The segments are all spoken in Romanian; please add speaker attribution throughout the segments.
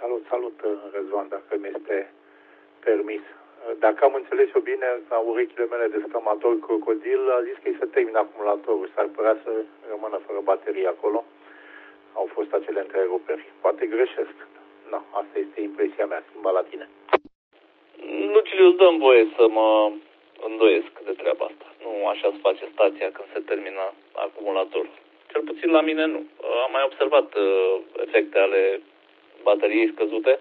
Speaker 1: Salut, Răzvan, dacă mi este permis. Dacă am înțeles-o bine, la urechile mele de scamator crocodil a zis că îi se termină acumulatorul, s-ar părea să rămână fără baterie acolo. Au fost acele întreruperi. Poate greșesc. Nu, asta este impresia mea, schimba la tine.
Speaker 2: Lucilius, dăm voie să mă îndoiesc de treaba asta. Nu așa se face stația când se termină acumulatorul. Cel puțin la mine nu. Am mai observat efecte ale bateriei scăzute.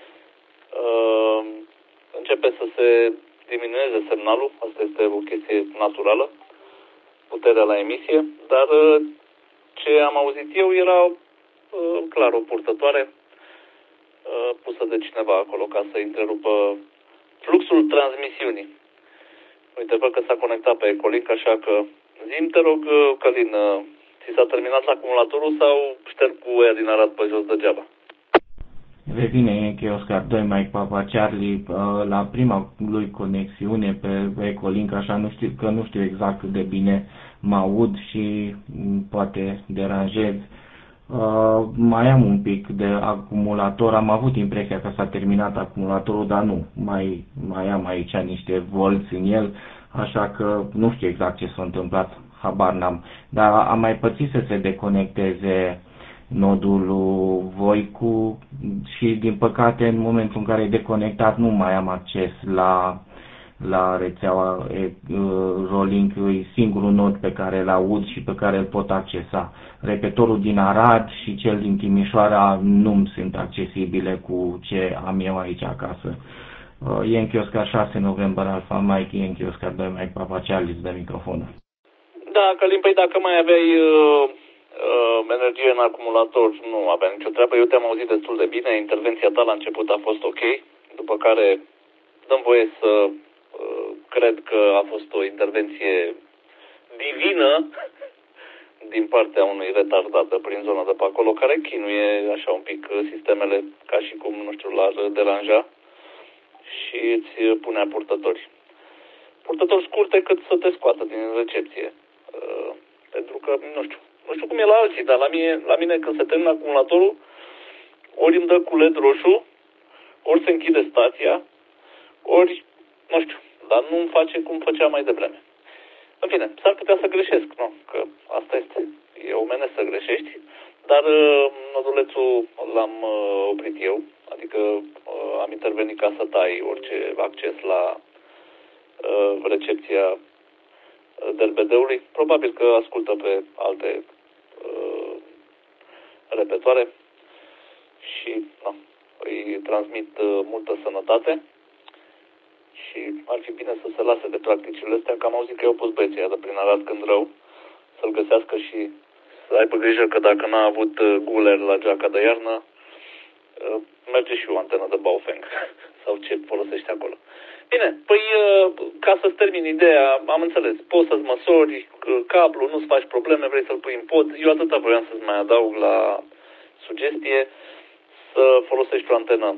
Speaker 2: Începe să se diminueze semnalul, asta este o chestie naturală, puterea la emisie, dar ce am auzit eu era clar o purtătoare pusă de cineva acolo ca să întrerupă fluxul transmisiunii. Uite, văd că s-a conectat pe Ecolink, așa că zi-mi, te rog, Călin, ți s-a terminat acumulatorul sau șterg cu aia din Arad pe jos degeaba?
Speaker 3: Revine Yankee Oscar 2 Mike Papa Charlie la prima lui conexiune pe Ecolink, așa nu știu exact cât de bine mă aud și poate deranjez. Mai am un pic de acumulator, am avut impresia că s-a terminat acumulatorul, dar nu, mai am aici niște volți în el, așa că nu știu exact ce s-a întâmplat, habar n-am, dar am mai pățit să se deconecteze nodul Voicu și din păcate în momentul în care e deconectat nu mai am acces la rețeaua Rolink, e singurul nod pe care îl aud și pe care îl pot accesa. Repetorul din Arad și cel din Timișoara nu sunt accesibile cu ce am eu aici acasă. Yankee Oscar 6 November Alpha Mike, Yankee Oscar 2 Mike Papa Charlie, de microfonul.
Speaker 2: Da, Călin, păi dacă mai aveai energie în acumulator, nu avea nicio treabă. Eu te-am auzit destul de bine, intervenția ta la început a fost ok, după care dăm voie să cred că a fost o intervenție divină din partea unui retardat prin zona de pe acolo, care chinuie așa un pic sistemele, ca și cum, nu știu, l-ar deranja și îți punea purtători. Purtători scurte cât să te scoată din recepție. Pentru că, nu știu cum e la alții, dar la mine când se termină acumulatorul, ori îmi dă cu LED roșu, ori se închide stația, ori, nu știu, dar nu îmi face cum făcea mai devreme. În fine, s-ar putea să greșesc, nu? Că asta este. E omenesc să greșești, dar nodulețul l-am oprit eu, adică am intervenit ca să tai orice acces la recepția DRBD-ului. Probabil că ascultă pe alte repetoare și îi transmit multă sănătate și ar fi bine să se lase de practicile astea, că am auzit că eu pus băieții de prin Arad când rău, să-l găsească și să aibă grijă că dacă n-a avut guler la geaca de iarnă, merge și o antenă de Baofeng sau ce folosește acolo. Bine, păi ca să-ți termin ideea, am înțeles, poți să-ți măsori cablu, nu-ți faci probleme, vrei să-l pui în pod, eu atâta voiam să-ți mai adaug la sugestie să folosești o antenă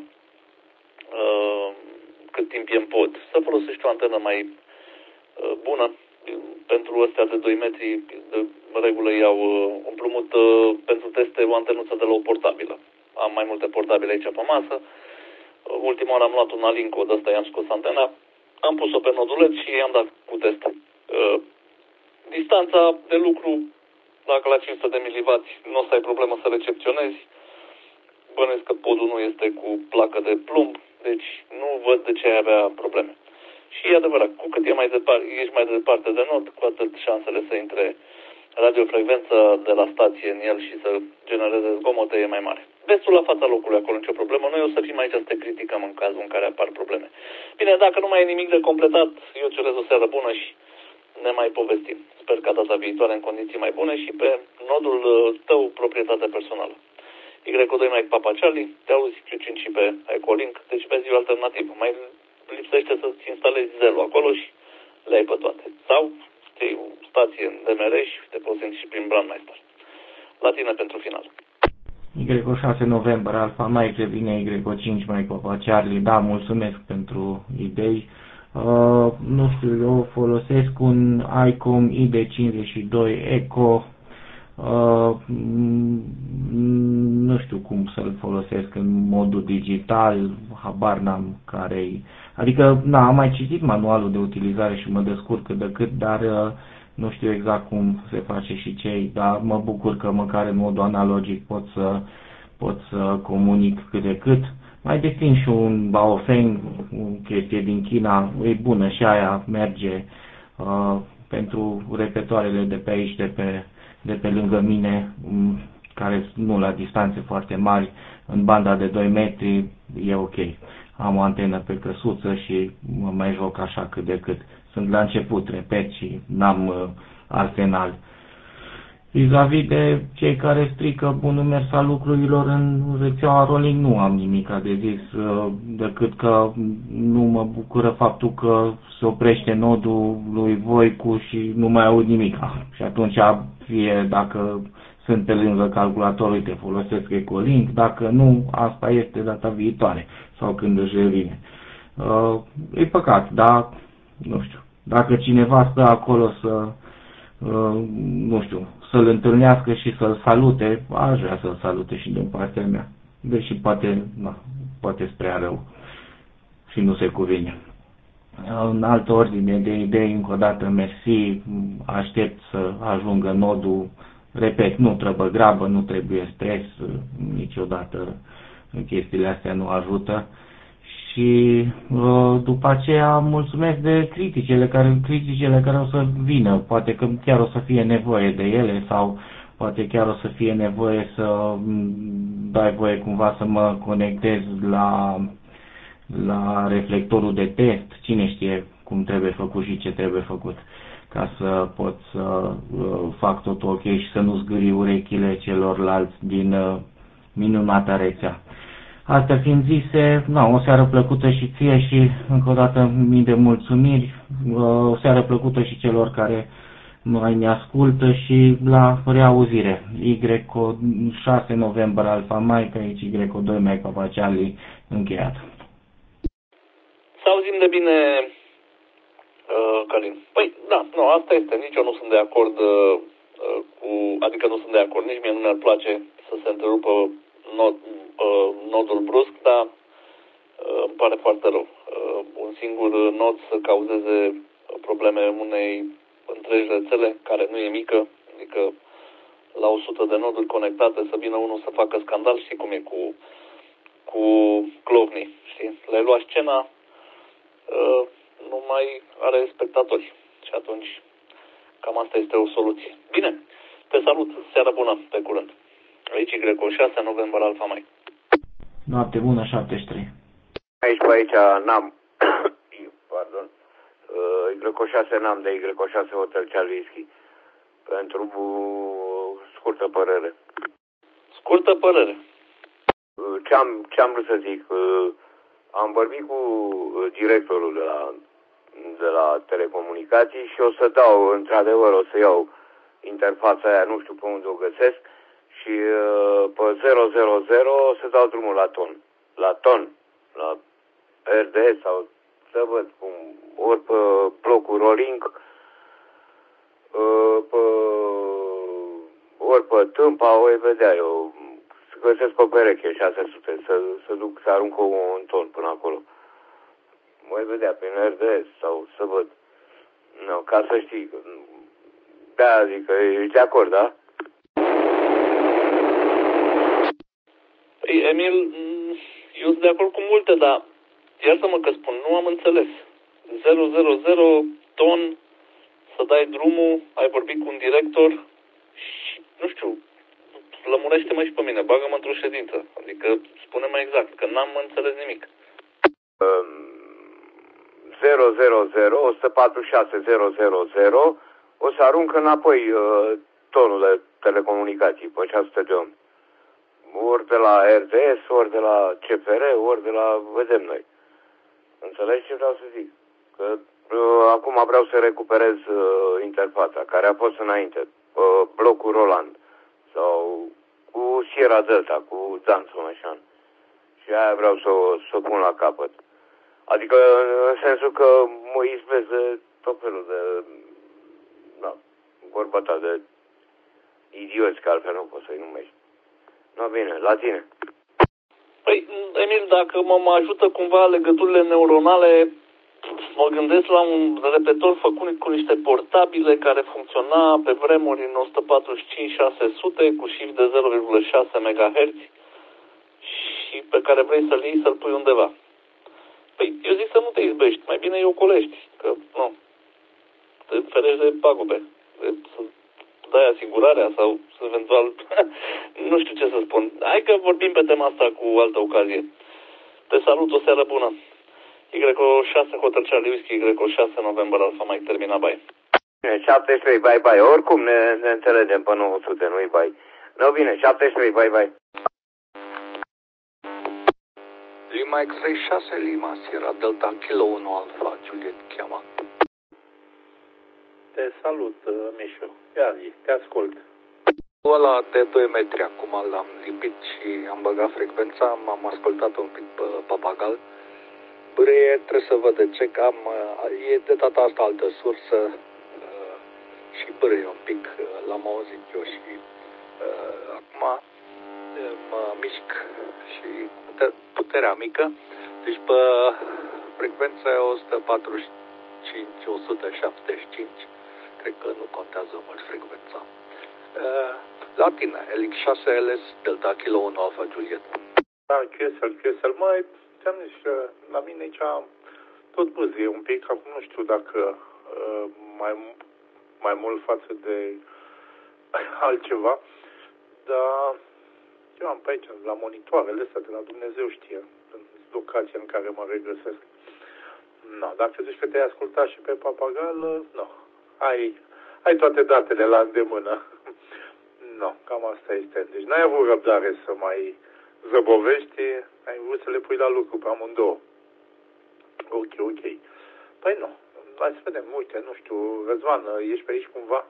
Speaker 2: cât timp e în pod, să folosești o antenă mai bună. Pentru astea de 2 metri, de regulă iau împrumut pentru teste o antenuță de la o portabilă. Am mai multe portabile aici pe masă. Ultima oară am luat un Alinco, de asta i-am scos antena, am pus-o pe nodulet și i-am dat cu test. Distanța de lucru, dacă la 500 de mW nu o să ai problemă să recepționezi, bănuiesc că podul nu este cu placă de plumb, deci nu văd de ce ai avea probleme. Și e adevărat, cu cât ești mai departe de nod, cu atât șansele să intre radiofrecvența de la stație în el și să genereze zgomote e mai mare. Vestul la fața locului, acolo nicio problemă. Noi o să fim aici să te criticăm în cazul în care apar probleme. Bine, dacă nu mai e nimic de completat, eu cerez o seară bună și ne mai povestim. Sper ca data viitoare în condiții mai bune și pe nodul tău proprietate personală. Y2 Mike Papa Charlie, te auzi Q5 și pe Ecolink, deci vezi o alternativă. Mai lipsește să-ți instalezi Zelo acolo și le ai pe toate. Sau ții o stație în DMR și te poți și prin Brandmeister. La tine pentru final.
Speaker 3: Y6 November Alpha Mike, vine Y5 Mike Papa Charlie, da, mulțumesc pentru idei. Nu știu, eu folosesc un ICOM ID52 Eco Nu știu cum să-l folosesc în modul digital, habar n-am care-i. Adică, am mai citit manualul de utilizare și mă descurc cât de cât, dar nu știu exact cum se face și ce, dar mă bucur că măcar în modul analogic pot să comunic cât de cât. Mai deschid și un Baofeng, o chestie din China, e bună și aia, merge pentru repetoarele de pe aici, de pe lângă mine, care nu la distanțe foarte mari, în banda de 2 metri, e ok. Am o antenă pe căsuță și mă mai joc așa cât de cât. Sunt la început, repet, și n-am arsenal. Vis-a-vis de cei care strică bunul mers al lucrurilor în rețeaua Rolling, nu am nimic de zis, decât că nu mă bucură faptul că se oprește nodul lui Voicu și nu mai aud nimic. Și atunci, fie dacă sunt pe lângă calculator, uite, folosesc Ecolink, dacă nu, asta este data viitoare sau când își revine. E păcat, dar nu știu, dacă cineva stă acolo nu știu, să-l întâlnească și să-l salute, aș vrea să-l salute și din partea mea. Deși poate spre rău și nu se cuvine. În altă ordine de idei, încă o dată, mersi, aștept să ajungă nodul, repet, nu trebuie grabă, nu trebuie stres, niciodată chestiile astea nu ajută. Și după aceea mulțumesc de criticile care o să vină. Poate că chiar o să fie nevoie de ele sau poate chiar o să fie nevoie să dai voie cumva să mă conectez la reflectorul de test. Cine știe cum trebuie făcut și ce trebuie făcut ca să pot să fac totul ok și să nu zgârii urechile celorlalți din minunata rețea. Astea fiind zise, o seară plăcută și ție și încă o dată mii de mulțumiri, o seară plăcută și celor care mai ne ascultă și la reauzire. Y6 November Alfa Mike, aici Y2 Mike Papa Charlie, încheiat.
Speaker 2: Să auzim de bine, Călin. Păi, da, asta este. Nici eu nu sunt de acord adică nu sunt de acord, nici mie nu mi-ar place să se întrerupă nodul brusc, dar îmi pare foarte rău. Un singur nod să cauzeze probleme unei întregi rețele, care nu e mică, adică la 100 de noduri conectate să vină unul să facă scandal, știi cum e cu clovnii, știi? Le-ai luat scena, nu mai are spectatori și atunci cam asta este o soluție. Bine, te salut, seara bună, pe curând. Aici Y6 November Alfa Mike.
Speaker 3: Noapte bună, 73.
Speaker 4: Aici pe aici n-am, pardon, Y6 n-am de Y6 Hotel Charlie Whisky. Pentru scurtă părere.
Speaker 2: Scurtă părere.
Speaker 4: Ce-am vrut să zic, am vorbit cu directorul de la telecomunicații și o să dau, într-adevăr, o să iau interfața aia, nu știu pe unde o găsesc, și pe 000 o să dau drumul la la RDS sau să văd cum, ori pe blocul Rolling, ori pe Tâmpa, o vedea eu, să găsesc pe pereche 600, să duc, să arunc un ton până acolo. Voi vedea prin RDS sau să văd. Ca să știi. Da, zic că ești de acord, da?
Speaker 2: Păi, Emil, eu sunt de acord cu multe, dar iartă-mă că spun, nu am înțeles. 000 ton, să dai drumul, ai vorbit cu un director și, nu știu, lămurește-mă și pe mine, bagă-mă într-o ședință. Adică, spune mai exact, că n-am înțeles nimic.
Speaker 4: 000, 146 000, o să arunc înapoi tonul de telecomunicații pe 600 de oameni. Ori de la RDS, ori de la CFR, ori de la... vedem noi. Înțelegi ce vreau să zic? Că acum vreau să recuperez interfața, care a fost înainte, blocul Roland, sau cu Sierra Delta, cu Danson, așa. Și aia vreau să o pun la capăt. Adică în sensul că mă izbesc de tot felul de... vorba ta, de idioți, că altfel nu poți să-i numești. No, bine, la tine.
Speaker 2: Păi, Emil, dacă mă ajută cumva legăturile neuronale, mă gândesc la un repetor făcut cu niște portabile care funcționa pe vremuri în 145-600 cu shift de 0,6 MHz și pe care vrei să-l iei să-l pui undeva. Păi, eu zic să nu te izbești, mai bine îi ocolești, că nu, te ferești de pagube, să dai asigurarea sau eventual, nu știu ce să spun. Hai că vorbim pe tema asta cu altă ocazie. Te salut, o seară bună. Y6 Hotel Charlie Whisky, Y6 November Alpha Mike, termina, bye.
Speaker 4: 73, bye. Oricum ne înțelegem pe 900, nu-i bye. No, bine, 73, bye.
Speaker 5: Lima X-ray 6 Lima, Sierra Delta Kilo 1 Alpha, Juliet cheamă.
Speaker 1: Te salut, Mișu. Ia zi, te ascult.
Speaker 5: Ăla de 2 metri acum l-am lipit și am băgat frecvența, m-am ascultat un pic pe papagal. Bârâie, trebuie să văd de ce, că e de data asta altă sursă și bârâie un pic, l-am auzit eu și acum mă mișc și puterea mică, deci pe frecvența 145-175, cred că nu contează mult frecvența. La tine, Elix 6 LS Delta Kilo 1 Alpha Juliet.
Speaker 1: Da, QSL, mai ți-am zis, la mine aici tot bâzie un pic, acum nu știu dacă mai mult față de altceva, dar eu am pe aici, la monitoarele astea, de la Dumnezeu știe, în locația în care mă regăsesc. No, dacă zici că te-ai ascultat și pe papagal, no, ai toate datele la îndemână. No, cam asta este. Deci n-ai avut răbdare să mai zăbovești, ai vrut să le pui la lucru pe amândouă. Ok. Păi nu, hai să vedem, uite, nu știu, Răzvan, ești pe aici cumva?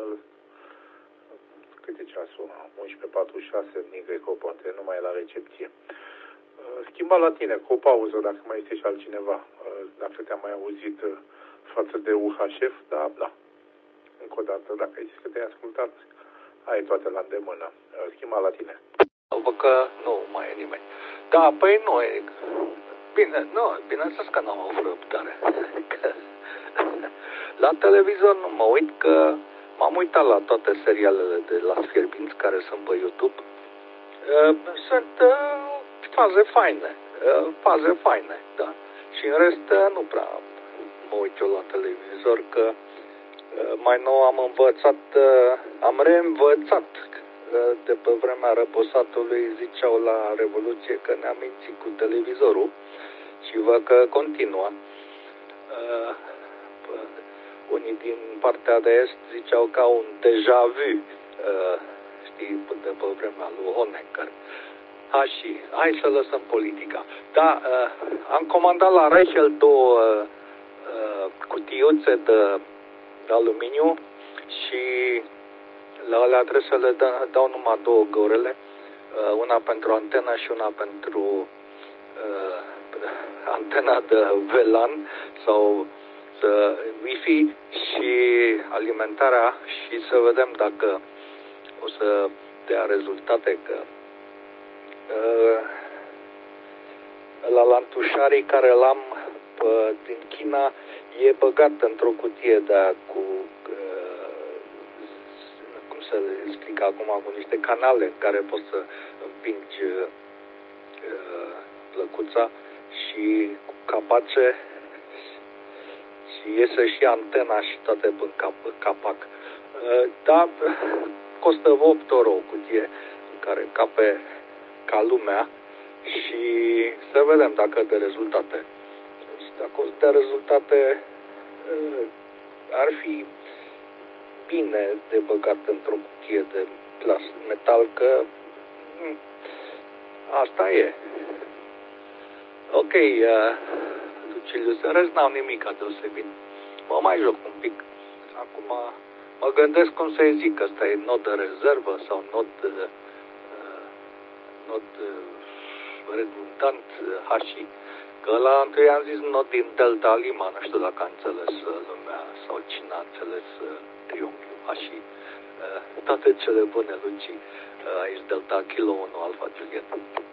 Speaker 1: Cât e ceasul? 11:46, Nigreco, poate nu mai e la recepție. Schimba la tine, cu o pauză, dacă mai este și altcineva, dacă te-am mai auzit față de UHF, da. Încă o dată, dacă ai zis că te-ai ascultat, ai toate la îndemână. Schimba la tine.
Speaker 5: Văd că nu mai e nimeni. Da, păi nu e. Bine, nu, bineînțeles că n-am avut răbdare. La televizor nu mă uit, că m-am uitat la toate serialele de Las Fierbinți care sunt pe YouTube. Sunt faze faine, da. Și în rest nu prea mă uit eu la televizor, că mai nou am reînvățat de pe vremea răposatului, ziceau la Revoluție că ne-am mințit cu televizorul și văd că continuă. Unii din partea de est ziceau ca un deja vu, știi, de pe vremea lui Honecker. Hai să lăsăm politica. Da, am comandat la Reichel 2 cutiuțe de aluminiu și la alea trebuie să le dau numai 2 găurele, una pentru antena și una pentru antena de VLAN sau Wi-Fi și alimentarea, și să vedem dacă o să dea rezultate, că la lantușarii care l-am din China e băgat într-o cutie de cu cum să le explic acum, cu niște canale în care poți să împingi plăcuța și cu capace și iese și antena și toate în capac. Da, costă 8 euro o cutie în care cape ca lumea și să vedem dacă dă rezultate. Dacă o să dea rezultate, ar fi bine de băgat într-o cutie de metal, că asta e. Ok, Lucilius, în rest n-au nimic deosebit. Mă mai joc un pic. Acum mă gândesc cum să-i zic, că ăsta e nod de rezervă sau nod redundant HI. Că la întâi am zis nod din Delta Lima, nu știu dacă a înțeles lumea sau cine a înțeles triunghiul. și toate cele bune, Luci, aici Delta Kilo 1 Alfa Juliet.